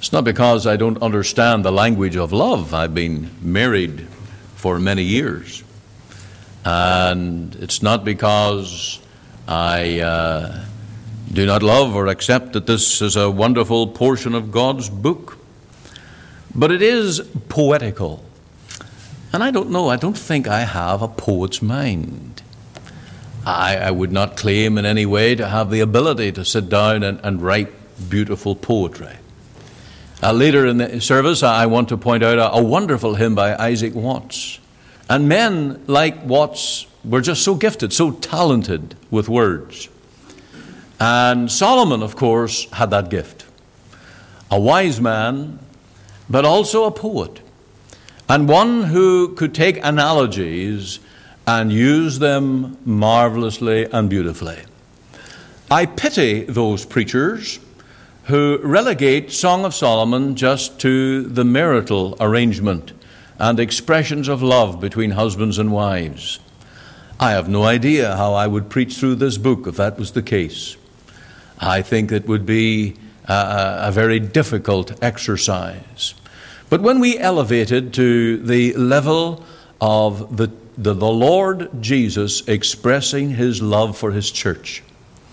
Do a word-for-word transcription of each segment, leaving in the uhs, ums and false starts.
It's not because I don't understand the language of love. I've been married for many years. And it's not because I uh, do not love or accept that this is a wonderful portion of God's book. But it is poetical. And I don't know, I don't think I have a poet's mind. I, I would not claim in any way to have the ability to sit down and, and write beautiful poetry. Uh, later in the service, I want to point out a, a wonderful hymn by Isaac Watts. And men like Watts were just so gifted, so talented with words. And Solomon, of course, had that gift. A wise man, but also a poet. And one who could take analogies and use them marvelously and beautifully. I pity those preachers who relegate Song of Solomon just to the marital arrangement and expressions of love between husbands and wives. I have no idea how I would preach through this book if that was the case. I think it would be a, a very difficult exercise. But when we elevate it to the level of the, the, the Lord Jesus expressing his love for his church,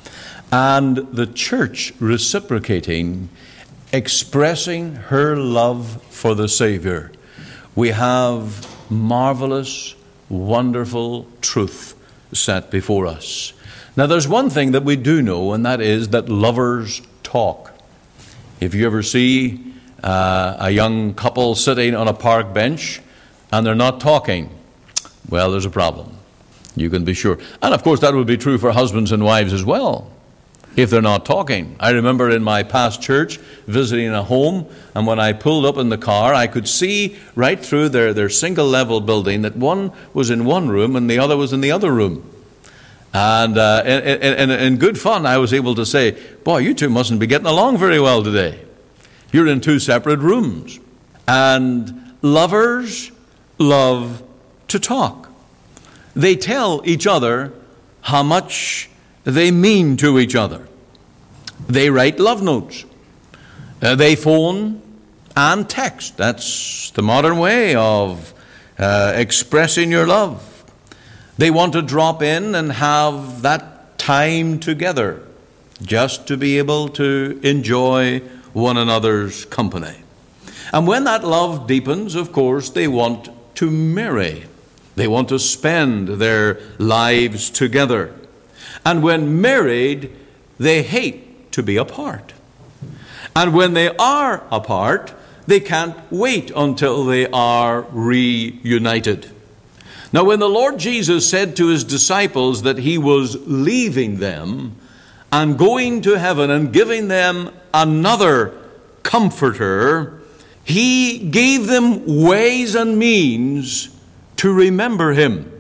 and the church reciprocating, expressing her love for the Savior, we have marvelous, wonderful truth set before us. Now, there's one thing that we do know, and that is that lovers talk. If you ever see uh, a young couple sitting on a park bench and they're not talking, well, there's a problem. You can be sure. And of course, that would be true for husbands and wives as well, if they're not talking. I remember in my past church visiting a home, and when I pulled up in the car, I could see right through their, their single-level building that one was in one room and the other was in the other room. And uh, in, in, in good fun, I was able to say, boy, you two mustn't be getting along very well today. You're in two separate rooms. And lovers love to talk. They tell each other how much they mean to each other. They write love notes. Uh, they phone and text. That's the modern way of uh, expressing your love. They want to drop in and have that time together just to be able to enjoy one another's company. And when that love deepens, of course, they want to marry. They want to spend their lives together. And when married, they hate to be apart. And when they are apart, they can't wait until they are reunited. Now, when the Lord Jesus said to his disciples that he was leaving them and going to heaven and giving them another comforter, he gave them ways and means to remember him.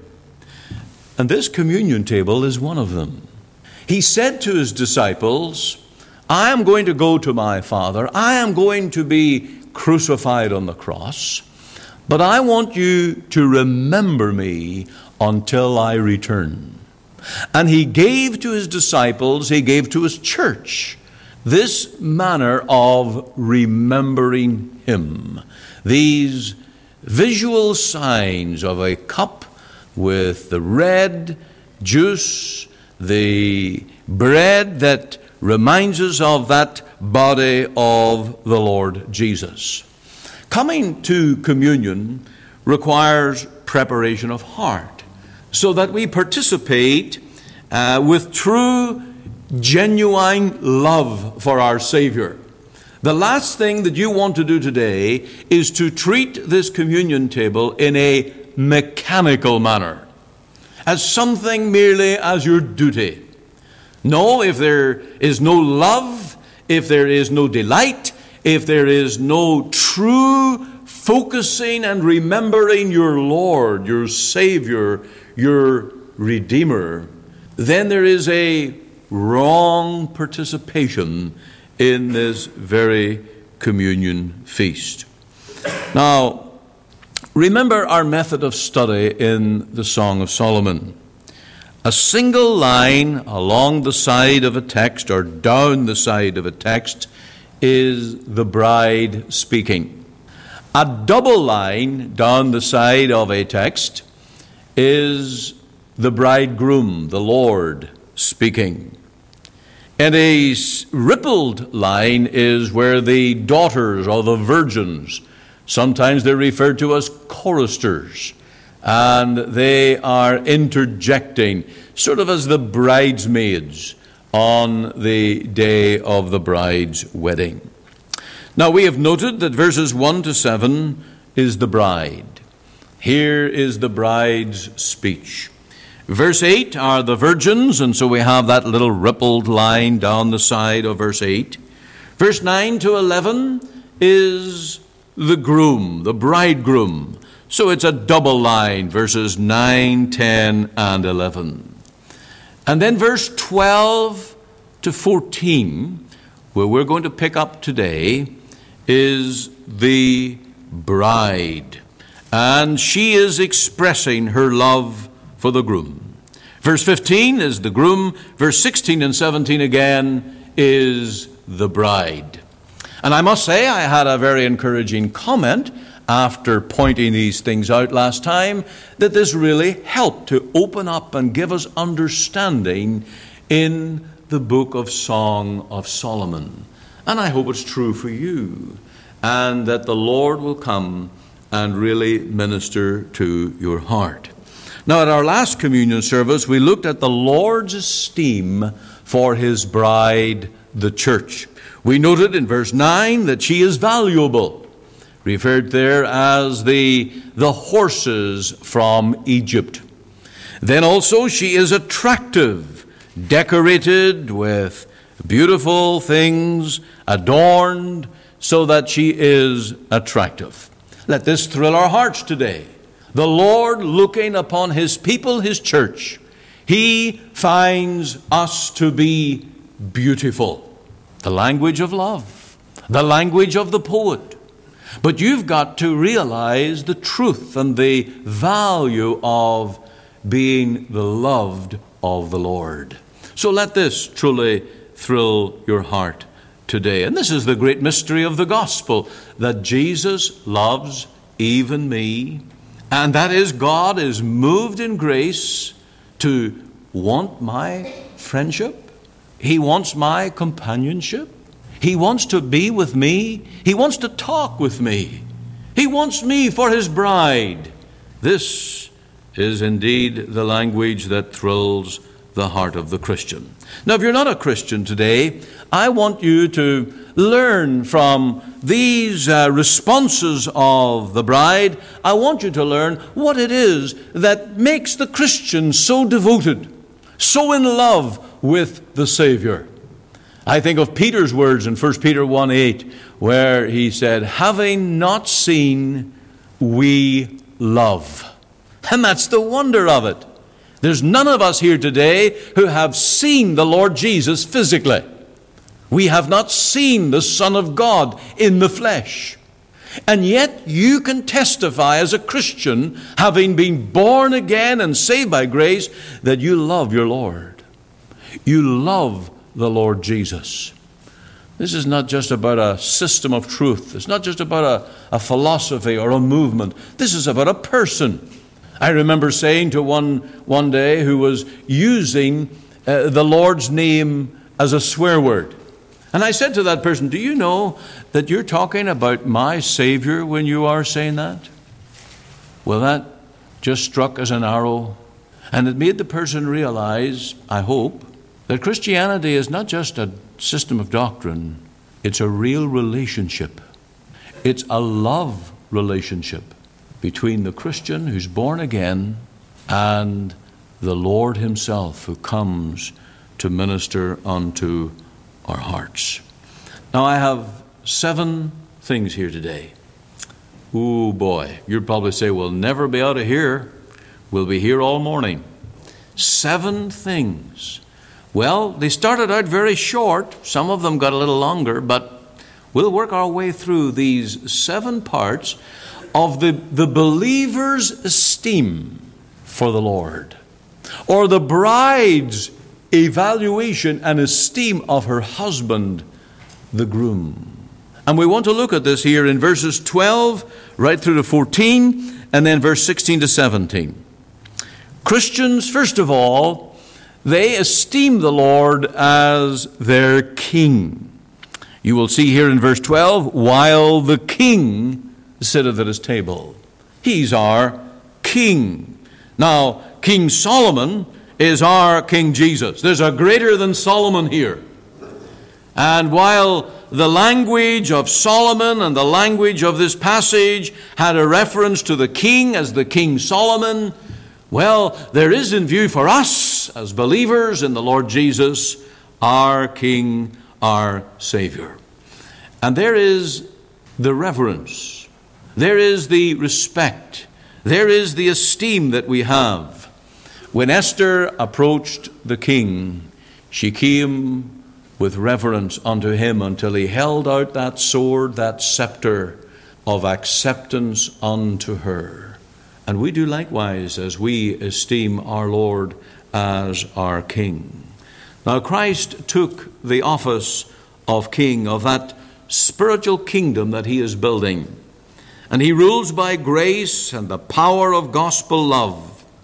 And this communion table is one of them. He said to his disciples, I am going to go to my Father. I am going to be crucified on the cross. But I want you to remember me until I return. And he gave to his disciples, he gave to his church, this manner of remembering him. These visual signs of a cup with the red juice, the bread that reminds us of that body of the Lord Jesus. Coming to communion requires preparation of heart so that we participate uh, with true, genuine love for our Savior. The last thing that you want to do today is to treat this communion table in a mechanical manner, as something merely as your duty. No, if there is no love, if there is no delight, if there is no true focusing and remembering your Lord, your Savior, your Redeemer, then there is a wrong participation in this very communion feast. Now, remember our method of study in the Song of Solomon. A single line along the side of a text or down the side of a text is the bride speaking. A double line down the side of a text is the bridegroom, the Lord, speaking. And a rippled line is where the daughters or the virgins, sometimes they're referred to as choristers, and they are interjecting, sort of as the bridesmaids on the day of the bride's wedding. Now we have noted that verses one to seven is the bride. Here is the bride's speech. Verse eight are the virgins, and so we have that little rippled line down the side of verse eight. Verse nine to eleven is the groom, the bridegroom. So it's a double line, verses nine, ten, and eleven. And then verse twelve to fourteen, where we're going to pick up today, is the bride. And she is expressing her love for the groom. Verse fifteen is the groom. Verse sixteen and seventeen again is the bride. And I must say I had a very encouraging comment after pointing these things out last time, that this really helped to open up and give us understanding in the book of Song of Solomon. And I hope it's true for you, and that the Lord will come and really minister to your heart. Now, at our last communion service, we looked at the Lord's esteem for his bride, the church. We noted in verse nine that she is valuable, referred there as the, the horses from Egypt. Then also she is attractive, decorated with beautiful things, adorned, so that she is attractive. Let this thrill our hearts today. The Lord looking upon his people, his church, he finds us to be beautiful. The language of love, the language of the poet. But you've got to realize the truth and the value of being the loved of the Lord. So let this truly thrill your heart today. And this is the great mystery of the gospel, that Jesus loves even me. And that is, God is moved in grace to want my friendship. He wants my companionship. He wants to be with me. He wants to talk with me. He wants me for his bride. This is indeed the language that thrills the heart of the Christian. Now, if you're not a Christian today, I want you to learn from these uh, responses of the bride. I want you to learn what it is that makes the Christian so devoted, so in love with the Savior. I think of Peter's words in First Peter one eight, where he said, having not seen, we love. And that's the wonder of it. There's none of us here today who have seen the Lord Jesus physically. We have not seen the Son of God in the flesh. And yet you can testify as a Christian, having been born again and saved by grace, that you love your Lord. You love the Lord Jesus. This is not just about a system of truth. It's not just about a, a philosophy or a movement. This is about a person. I remember saying to one one day who was using uh, the Lord's name as a swear word. And I said to that person, do you know that you're talking about my Savior when you are saying that? Well, that just struck as an arrow. And it made the person realize, I hope, that Christianity is not just a system of doctrine. It's a real relationship. It's a love relationship between the Christian who's born again and the Lord himself, who comes to minister unto our hearts. Now, I have seven things here today. Oh boy, you'd probably say, we'll never be out of here. We'll be here all morning. Seven things. Well, they started out very short. Some of them got a little longer, but we'll work our way through these seven parts of the, the believer's esteem for the Lord, or the bride's evaluation and esteem of her husband the groom. And we want to look at this here in verses twelve right through to fourteen, and then verse sixteen to seventeen. Christians, first of all, they esteem the Lord as their king. You will see here in verse twelve, while the king sitteth at his table. He's our king. Now, King Solomon is our King Jesus. There's a greater than Solomon here. And while the language of Solomon and the language of this passage had a reference to the king as the King Solomon, well, there is in view for us as believers in the Lord Jesus, our King, our Savior. And there is the reverence. There is the respect. There is the esteem that we have. When Esther approached the king, she came with reverence unto him until he held out that sword, that scepter of acceptance unto her. And we do likewise as we esteem our Lord as our King. Now Christ took the office of King of that spiritual kingdom that he is building. And he rules by grace and the power of gospel love.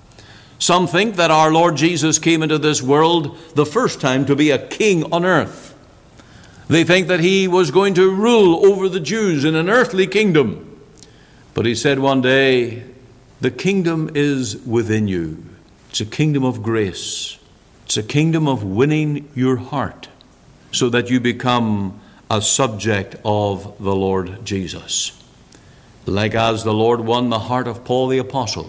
Some think that our Lord Jesus came into this world the first time to be a king on earth. They think that he was going to rule over the Jews in an earthly kingdom. But he said one day, the kingdom is within you. It's a kingdom of grace. It's a kingdom of winning your heart so that you become a subject of the Lord Jesus. Like as the Lord won the heart of Paul the Apostle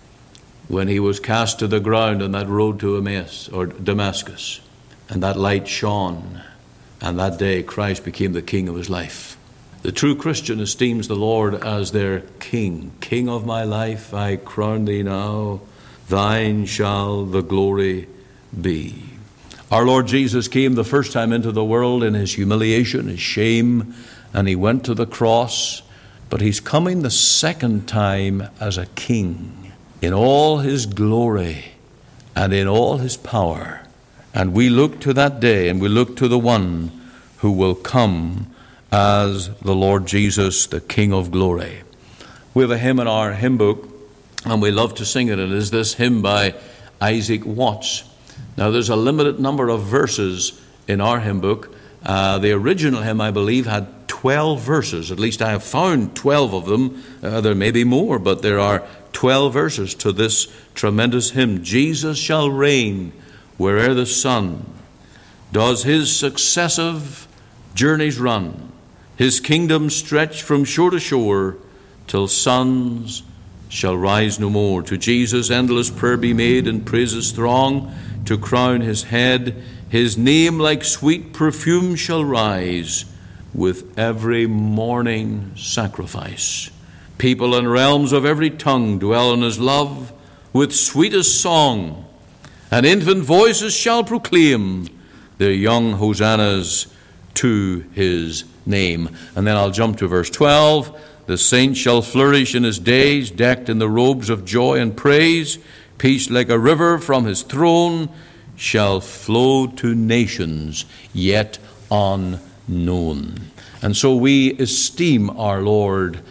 when he was cast to the ground on that road to Emmaus or Damascus, and that light shone, and that day Christ became the king of his life. The true Christian esteems the Lord as their king. King of my life, I crown thee now, thine shall the glory be. Our Lord Jesus came the first time into the world in his humiliation, his shame, and he went to the cross. But he's coming the second time as a king in all his glory and in all his power. And we look to that day, and we look to the one who will come as the Lord Jesus, the King of glory. We have a hymn in our hymn book, and we love to sing it. It is this hymn by Isaac Watts. Now, there's a limited number of verses in our hymn book. Uh, the original hymn, I believe, had twelve verses. At least I have found twelve of them. Uh, there may be more, but there are twelve verses to this tremendous hymn. Jesus shall reign where'er the sun does his successive journeys run. His kingdom stretch from shore to shore till suns shall rise no more. To Jesus endless prayer be made and praises throng to crown his head. His name like sweet perfume shall rise with every morning sacrifice. People and realms of every tongue dwell in his love with sweetest song, and infant voices shall proclaim their young hosannas to his name. And then I'll jump to verse twelve. The saint shall flourish in his days, decked in the robes of joy and praise. Peace like a river from his throne shall flow to nations yet unknown. And so we esteem our Lord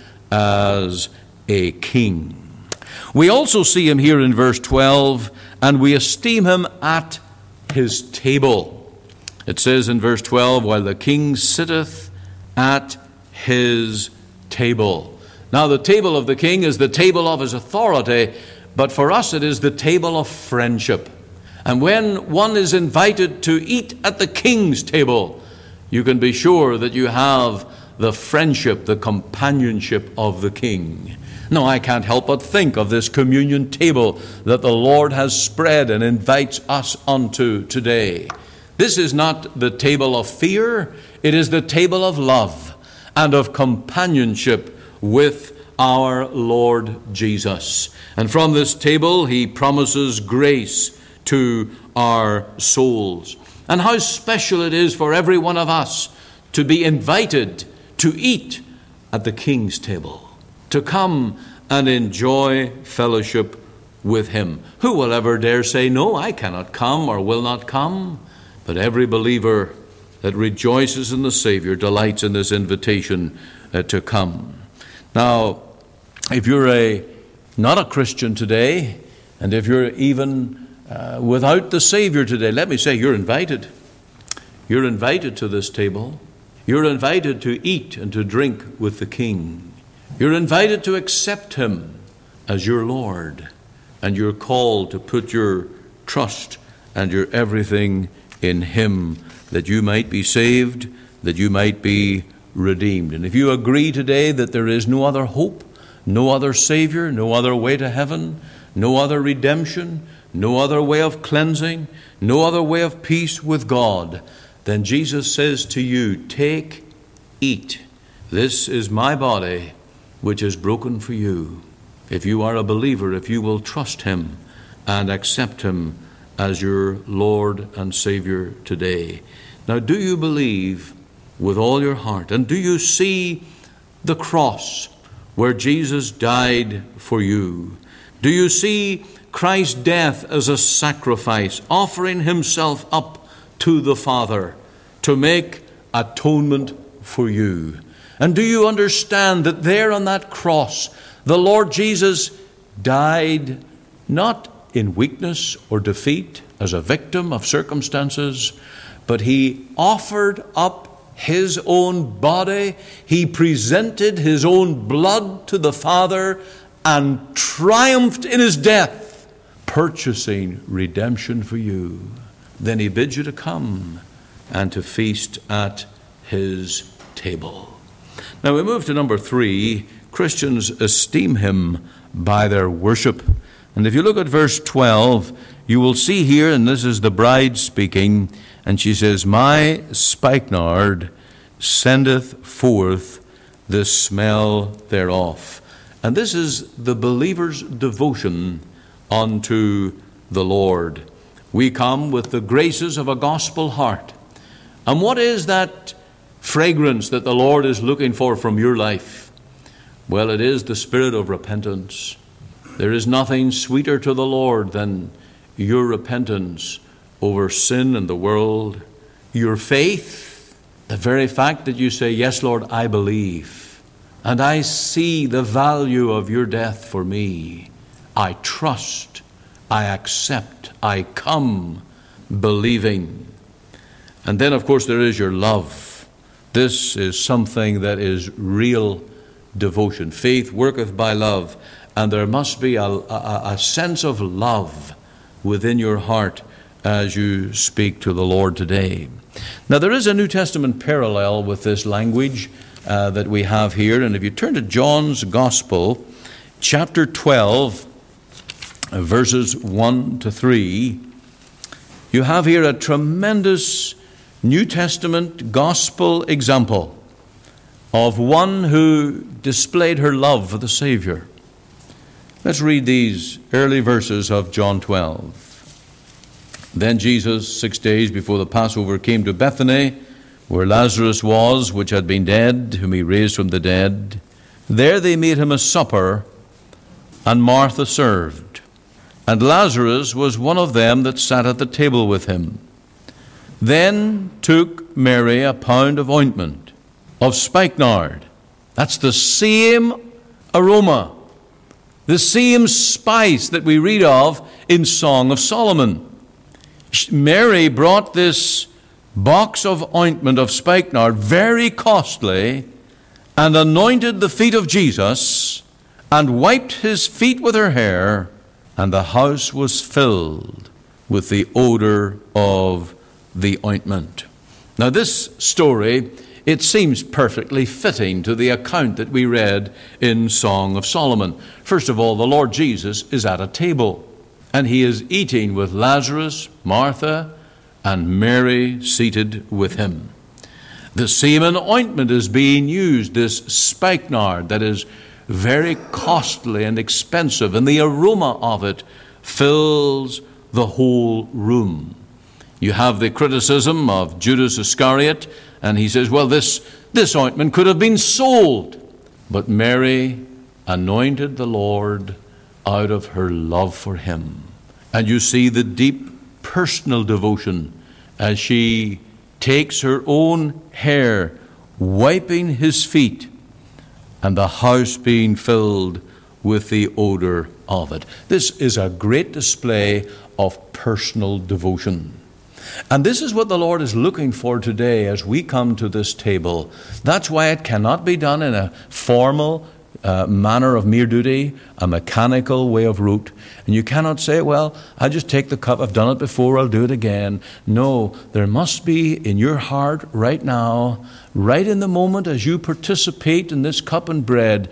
as a king. We also see him here in verse twelve, and we esteem him at his table. It says in verse twelve, while the king sitteth at his table. Now, the table of the king is the table of his authority, but for us it is the table of friendship. And when one is invited to eat at the king's table, you can be sure that you have the friendship, the companionship of the king. No, I can't help but think of this communion table that the Lord has spread and invites us unto today. This is not the table of fear, it is the table of love and of companionship with our Lord Jesus. And from this table he promises grace to our souls. And how special it is for every one of us to be invited to eat at the king's table, to come and enjoy fellowship with him. Who will ever dare say, no, I cannot come or will not come? But every believer that rejoices in the Savior delights in this invitation uh, to come. Now, if you're a not a Christian today, and if you're even uh, without the Savior today, let me say you're invited. You're invited to this table. You're invited to eat and to drink with the King. You're invited to accept Him as your Lord. And you're called to put your trust and your everything in Him, that you might be saved, that you might be redeemed. And if you agree today that there is no other hope, no other Savior, no other way to heaven, no other redemption, no other way of cleansing, no other way of peace with God, then Jesus says to you, take, eat. This is my body, which is broken for you. If you are a believer, if you will trust Him and accept Him as your Lord and Savior today. Now, do you believe with all your heart? And do you see the cross where Jesus died for you? Do you see Christ's death as a sacrifice, offering Himself up to the Father to make atonement for you? And do you understand that there on that cross, the Lord Jesus died not in weakness or defeat as a victim of circumstances, but He offered up His own body. He presented His own blood to the Father and triumphed in His death, purchasing redemption for you. Then He bids you to come and to feast at His table. Now we move to number three. Christians esteem Him by their worship. And if you look at verse twelve, you will see here, and this is the bride speaking, and she says, my spikenard sendeth forth the smell thereof. And this is the believer's devotion unto the Lord. We come with the graces of a gospel heart. And what is that fragrance that the Lord is looking for from your life? Well, it is the spirit of repentance. There is nothing sweeter to the Lord than your repentance over sin and the world, your faith, the very fact that you say, yes, Lord, I believe, and I see the value of your death for me. I trust, I accept, I come believing. And then, of course, there is your love. This is something that is real devotion. Faith worketh by love. And there must be a, a, a sense of love within your heart as you speak to the Lord today. Now, there is a New Testament parallel with this language uh, that we have here. And if you turn to John's Gospel, chapter twelve, verses one to three, you have here a tremendous New Testament gospel example of one who displayed her love for the Savior. Let's read these early verses of John twelve. Then Jesus, six days before the Passover, came to Bethany, where Lazarus was, which had been dead, whom He raised from the dead. There they made Him a supper, and Martha served. And Lazarus was one of them that sat at the table with Him. Then took Mary a pound of ointment, of spikenard. That's the same aroma, the same spice that we read of in Song of Solomon. Mary brought this box of ointment of spikenard, very costly, and anointed the feet of Jesus, and wiped His feet with her hair, and the house was filled with the odor of the ointment. Now this story, it seems perfectly fitting to the account that we read in Song of Solomon. First of all, the Lord Jesus is at a table, and He is eating with Lazarus, Martha, and Mary seated with Him. The same ointment is being used, this spikenard that is very costly and expensive, and the aroma of it fills the whole room. You have the criticism of Judas Iscariot, and he says, well, this, this ointment could have been sold. But Mary anointed the Lord out of her love for Him. And you see the deep personal devotion as she takes her own hair, wiping his feet, and the house being filled with the odor of it. This is a great display of personal devotion. And this is what the Lord is looking for today as we come to this table. That's why it cannot be done in a formal uh, manner of mere duty, a mechanical way of route. And you cannot say, well, I just take the cup, I've done it before, I'll do it again. No, there must be in your heart right now, right in the moment as you participate in this cup and bread,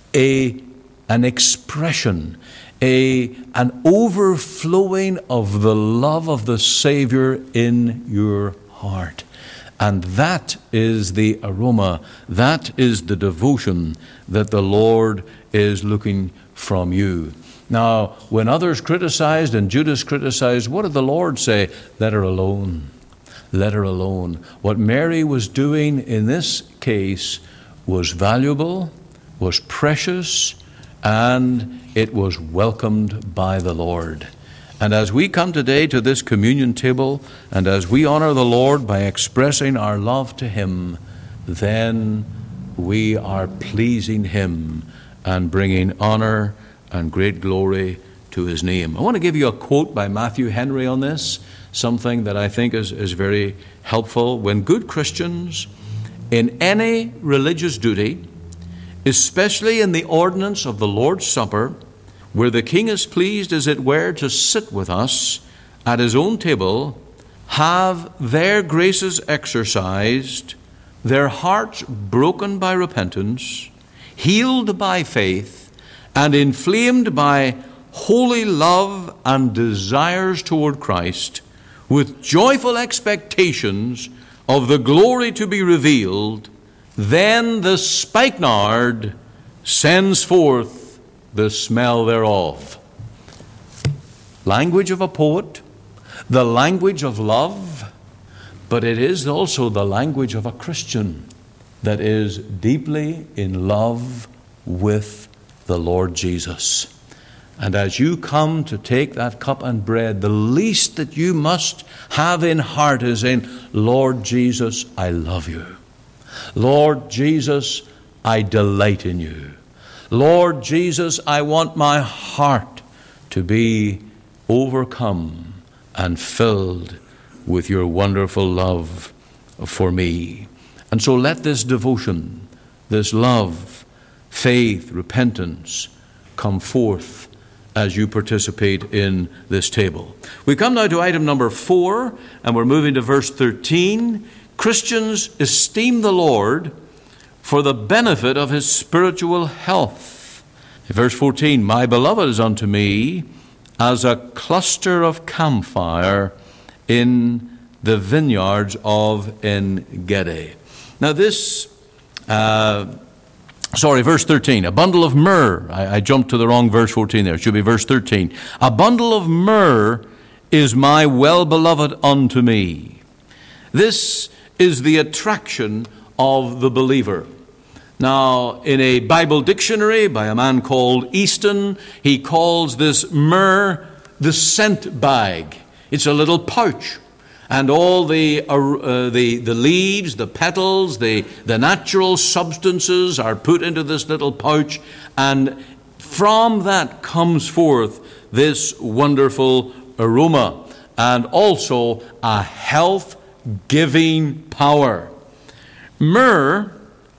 a an expression, a an overflowing of the love of the Savior in your heart. And that is the aroma, that is the devotion that the Lord is looking from you. Now, when others criticized and Judas criticized, what did the Lord say? Let her alone. Let her alone. What Mary was doing in this case was valuable, was precious, and it was welcomed by the Lord. And as we come today to this communion table, and as we honor the Lord by expressing our love to Him, then we are pleasing Him and bringing honor and great glory to His name. I want to give you a quote by Matthew Henry on this, something that I think is, is very helpful. When good Christians in any religious duty, especially in the ordinance of the Lord's Supper, where the King is pleased, as it were, to sit with us at His own table, have their graces exercised, their hearts broken by repentance, healed by faith, and inflamed by holy love and desires toward Christ, with joyful expectations of the glory to be revealed, then the spikenard sends forth the smell thereof. Language of a poet, the language of love, but it is also the language of a Christian that is deeply in love with the Lord Jesus. And as you come to take that cup and bread, the least that you must have in heart is in, Lord Jesus, I love you. Lord Jesus, I delight in you. Lord Jesus, I want my heart to be overcome and filled with your wonderful love for me. And so let this devotion, this love, faith, repentance come forth as you participate in this table. We come now to item number four, and we're moving to verse thirteen. Christians esteem the Lord for the benefit of his spiritual health. In verse fourteen, my beloved is unto me as a cluster of camphire in the vineyards of En-gedi. Now this, uh, sorry, verse thirteen, a bundle of myrrh. I, I jumped to the wrong verse fourteen there. It should be verse thirteen. A bundle of myrrh is my well-beloved unto me. This is the attraction of the believer. Now, in a Bible dictionary by a man called Easton, he calls this myrrh the scent bag. It's a little pouch, and all the uh, the the leaves, the petals, the the natural substances are put into this little pouch, and from that comes forth this wonderful aroma, and also a health-giving power. Myrrh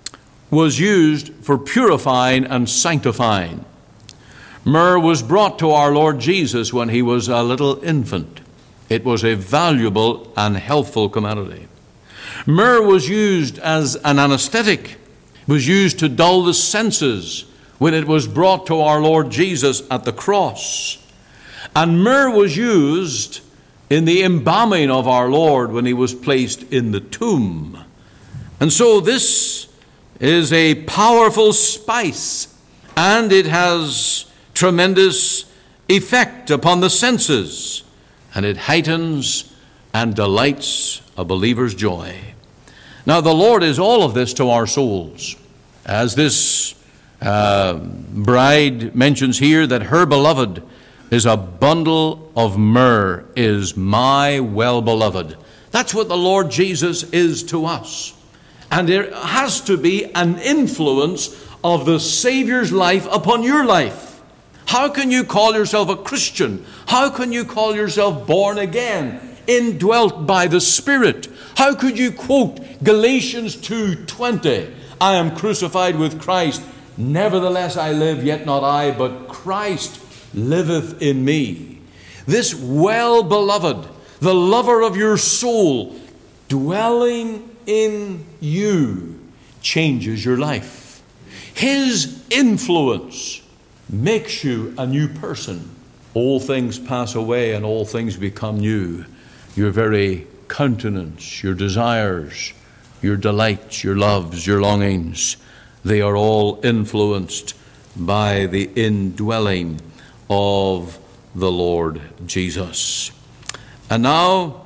was used for purifying and sanctifying. Myrrh was brought to our Lord Jesus when he was a little infant. It was a valuable and healthful commodity. Myrrh was used as an anesthetic. It was used to dull the senses when it was brought to our Lord Jesus at the cross. And myrrh was used in the embalming of our Lord when he was placed in the tomb. And so this is a powerful spice, and it has tremendous effect upon the senses, and it heightens and delights a believer's joy. Now the Lord is all of this to our souls. As this uh, bride mentions here that her beloved is a bundle of myrrh, is my well-beloved. That's what the Lord Jesus is to us. And there has to be an influence of the Savior's life upon your life. How can you call yourself a Christian? How can you call yourself born again, indwelt by the Spirit? How could you quote Galatians two twenty? I am crucified with Christ. Nevertheless I live, yet not I, but Christ liveth in me. This well-beloved, the lover of your soul, dwelling in you, changes your life. His influence makes you a new person. All things pass away and all things become new. Your very countenance, your desires, your delights, your loves, your longings, they are all influenced by the indwelling of the Lord Jesus. And now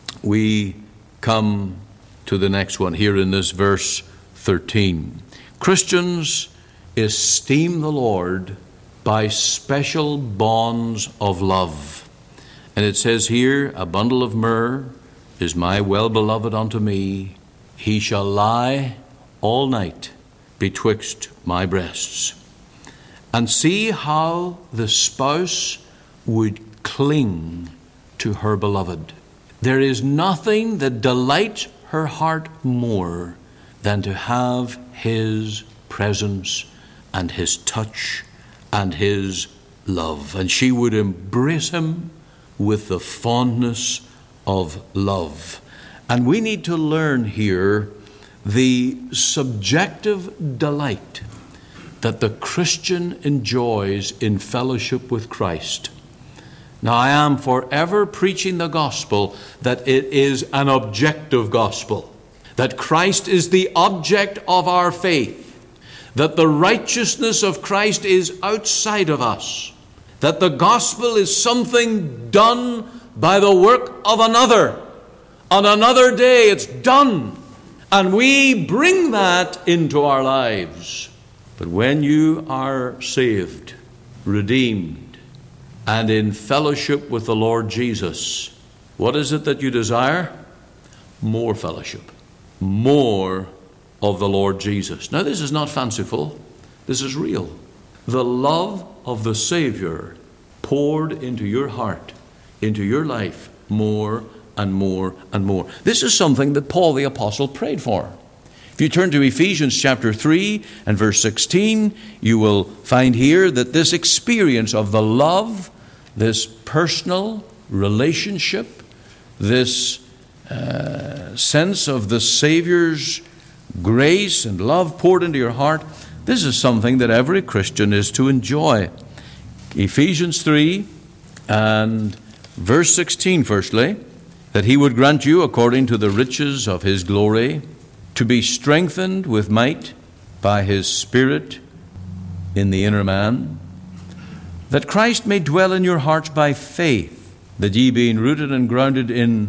we come to the next one here in this verse thirteen. Christians esteem the Lord by special bonds of love. And it says here, a bundle of myrrh is my well-beloved unto me. He shall lie all night betwixt my breasts. And see how the spouse would cling to her beloved. There is nothing that delights her heart more than to have his presence and his touch and his love. And she would embrace him with the fondness of love. And we need to learn here the subjective delight that the Christian enjoys in fellowship with Christ. Now, I am forever preaching the gospel that it is an objective gospel, that Christ is the object of our faith, that the righteousness of Christ is outside of us, that the gospel is something done by the work of another. On another day, it's done, and we bring that into our lives. But when you are saved, redeemed, and in fellowship with the Lord Jesus, what is it that you desire? More fellowship, more of the Lord Jesus. Now, this is not fanciful. This is real. The love of the Savior poured into your heart, into your life, more and more and more. This is something that Paul the Apostle prayed for. If you turn to Ephesians chapter three and verse sixteen, you will find here that this experience of the love, this personal relationship, this uh, sense of the Savior's grace and love poured into your heart, this is something that every Christian is to enjoy. Ephesians three and verse sixteen, firstly, that he would grant you, according to the riches of his glory, to be strengthened with might by his Spirit in the inner man, that Christ may dwell in your hearts by faith, that ye being rooted and grounded in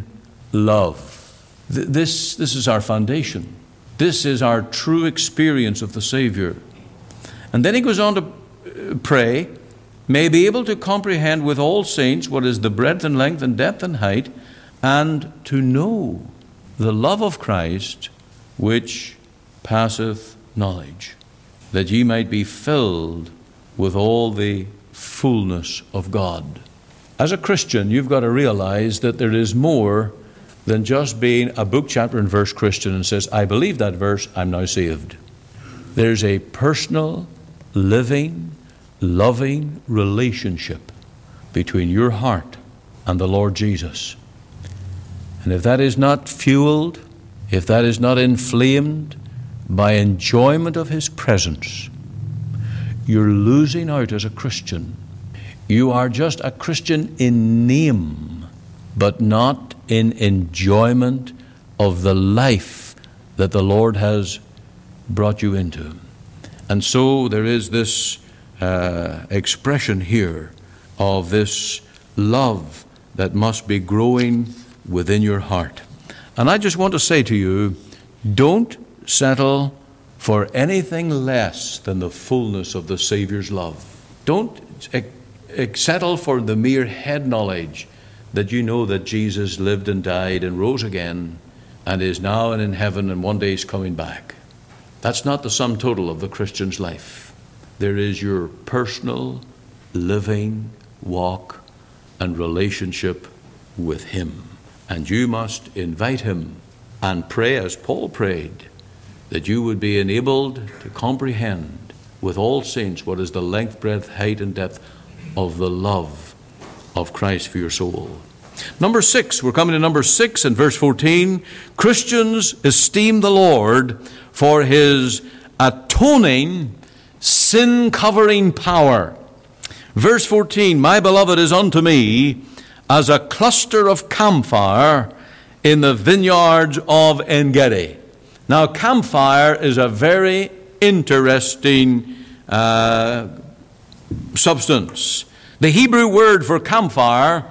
love. Th- this, this is our foundation. This is our true experience of the Savior. And then he goes on to pray, may be able to comprehend with all saints what is the breadth and length and depth and height, and to know the love of Christ, which passeth knowledge, that ye might be filled with all the fullness of God. As a Christian, you've got to realize that there is more than just being a book, chapter, and verse Christian and says, I believe that verse, I'm now saved. There's a personal, living, loving relationship between your heart and the Lord Jesus. And if that is not fueled, if that is not inflamed by enjoyment of his presence, you're losing out as a Christian. You are just a Christian in name, but not in enjoyment of the life that the Lord has brought you into. And so there is this uh, expression here of this love that must be growing within your heart. And I just want to say to you, don't settle for anything less than the fullness of the Savior's love. Don't settle for the mere head knowledge that you know that Jesus lived and died and rose again and is now in heaven and one day is coming back. That's not the sum total of the Christian's life. There is your personal, living walk and relationship with him. And you must invite him and pray as Paul prayed, that you would be enabled to comprehend with all saints what is the length, breadth, height, and depth of the love of Christ for your soul. Number six, we're coming to number six in verse fourteen. Christians esteem the Lord for his atoning, sin-covering power. Verse fourteen, my beloved is unto me as a cluster of camphire in the vineyards of En-gedi. Now, camphire is a very interesting uh, substance. The Hebrew word for camphire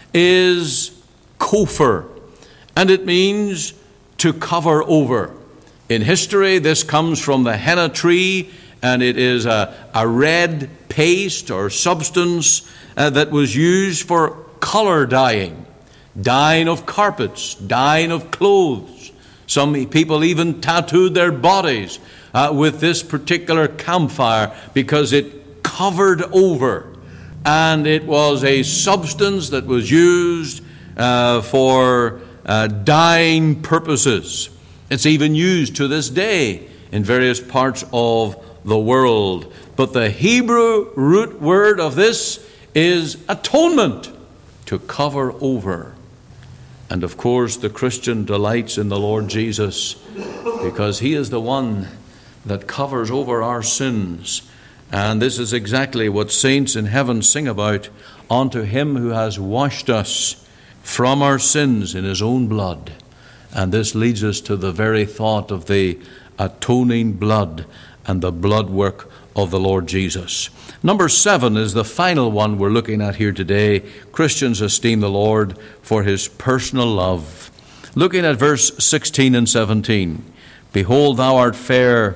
is kopher, and it means to cover over. In history, this comes from the henna tree, and it is a, a red paste or substance uh, that was used for color dyeing, dyeing of carpets, dyeing of clothes. Some people even tattooed their bodies uh, with this particular camphire because it covered over. And it was a substance that was used uh, for uh, dyeing purposes. It's even used to this day in various parts of the world. But the Hebrew root word of this is atonement, to cover over. And of course, the Christian delights in the Lord Jesus because he is the one that covers over our sins. And this is exactly what saints in heaven sing about. Unto him who has washed us from our sins in his own blood. And this leads us to the very thought of the atoning blood and the blood work of the Lord Jesus. Number seven is the final one we're looking at here today. Christians esteem the Lord for his personal love. Looking at verse sixteen and seventeen. Behold, thou art fair,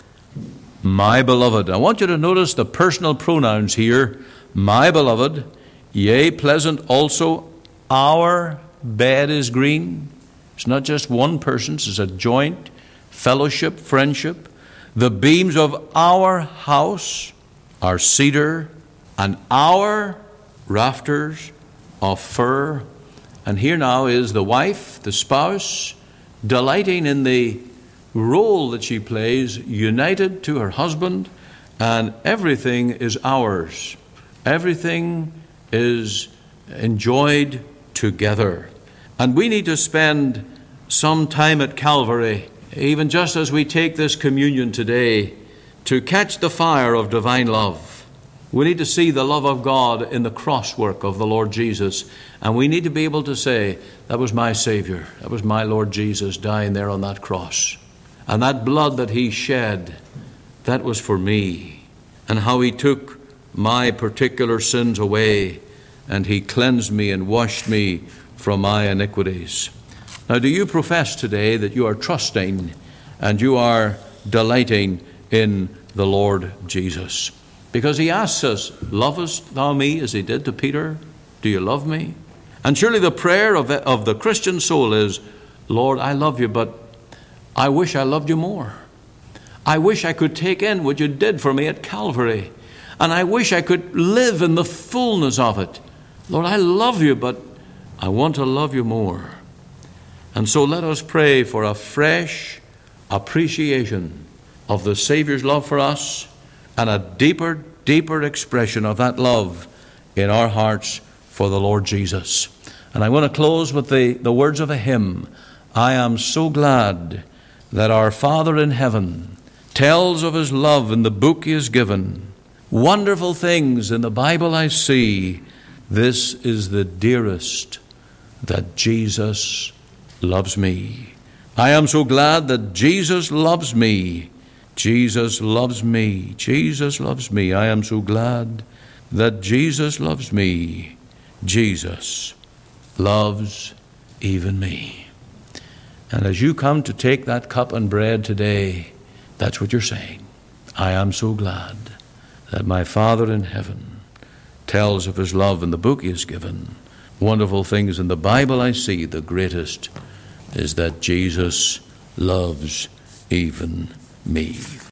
my beloved. I want you to notice the personal pronouns here. My beloved, yea, pleasant also, our bed is green. It's not just one person's, it's a joint fellowship, friendship. The beams of our house are cedar, and our rafters of fir. And here now is the wife, the spouse, delighting in the role that she plays, united to her husband, and everything is ours. Everything is enjoyed together. And we need to spend some time at Calvary, even just as we take this communion today, to catch the fire of divine love. We need to see the love of God in the cross work of the Lord Jesus. And we need to be able to say, that was my Savior. That was my Lord Jesus dying there on that cross. And that blood that he shed, that was for me. And how he took my particular sins away, and he cleansed me and washed me from my iniquities. Now, do you profess today that you are trusting and you are delighting in the Lord Jesus? Because he asks us, lovest thou me as he did to Peter? Do you love me? And surely the prayer of the, of the Christian soul is, Lord, I love you, but I wish I loved you more. I wish I could take in what you did for me at Calvary. And I wish I could live in the fullness of it. Lord, I love you, but I want to love you more. And so let us pray for a fresh appreciation of the Savior's love for us and a deeper, deeper expression of that love in our hearts for the Lord Jesus. And I want to close with the, the words of a hymn. I am so glad that our Father in heaven tells of his love in the book he has given. Wonderful things in the Bible I see. This is the dearest, that Jesus loves me. I am so glad that Jesus loves me. Jesus loves me. Jesus loves me. I am so glad that Jesus loves me. Jesus loves even me. And as you come to take that cup and bread today, that's what you're saying. I am so glad that my Father in heaven tells of his love in the book he has given. wonderful things in the Bible I see, the greatest is that Jesus loves even me.